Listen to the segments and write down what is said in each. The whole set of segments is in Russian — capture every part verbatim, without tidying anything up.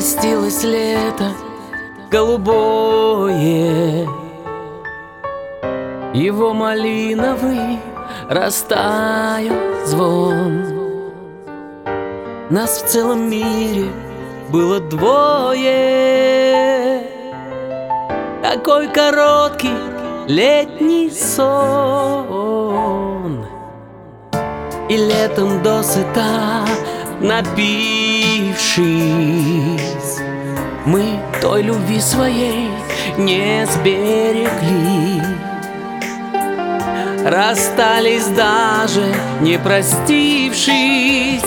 Спустилось лето голубое, его малиновый растаял звон. Нас в целом мире было двое. Такой короткий летний сон. И летом досыта напившись, мы той любви своей не сберегли. Расстались даже не простившись,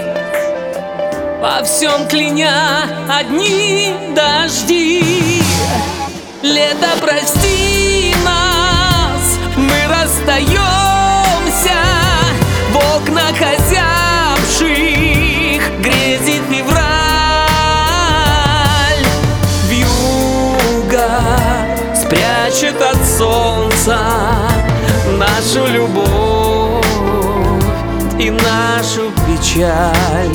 во всем кляня одни дожди. Лето, прости нас, мы расстаемся, в окнах озябших грезит февраль. Вьюга спрячет от солнца нашу любовь и нашу печаль.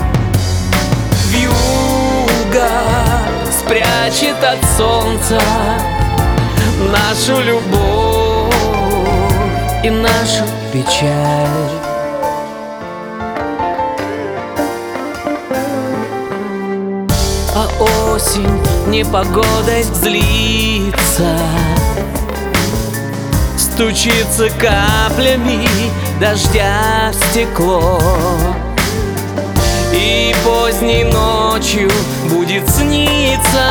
Вьюга спрячет от солнца нашу любовь и нашу печаль. А осень непогодой злится, стучится каплями дождя в стекло. И поздней ночью будет сниться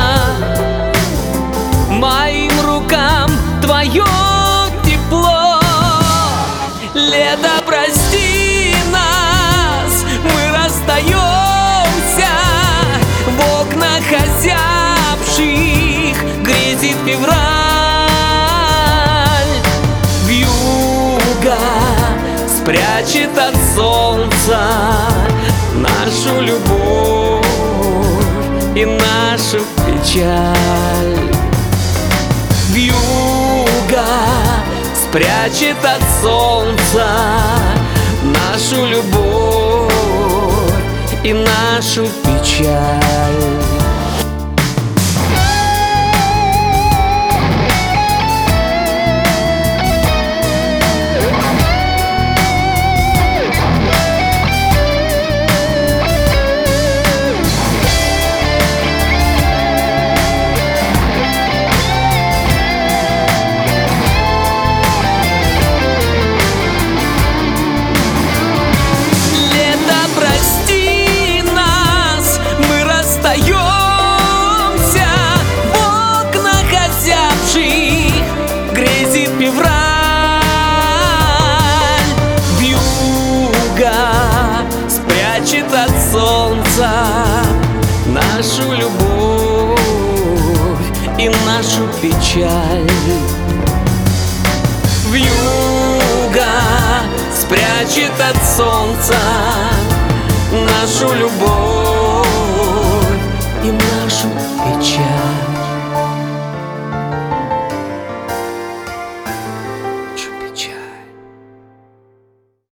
моим рукам твое тепло. Лето, прости нас, мы расстаемся, в окнах озябших грезит февраль. Вьюга спрячет от солнца нашу любовь и нашу печаль. Вьюга спрячет от солнца нашу любовь и нашу печаль. Спрячет от солнца нашу любовь и нашу печаль. Вьюга спрячет от солнца нашу любовь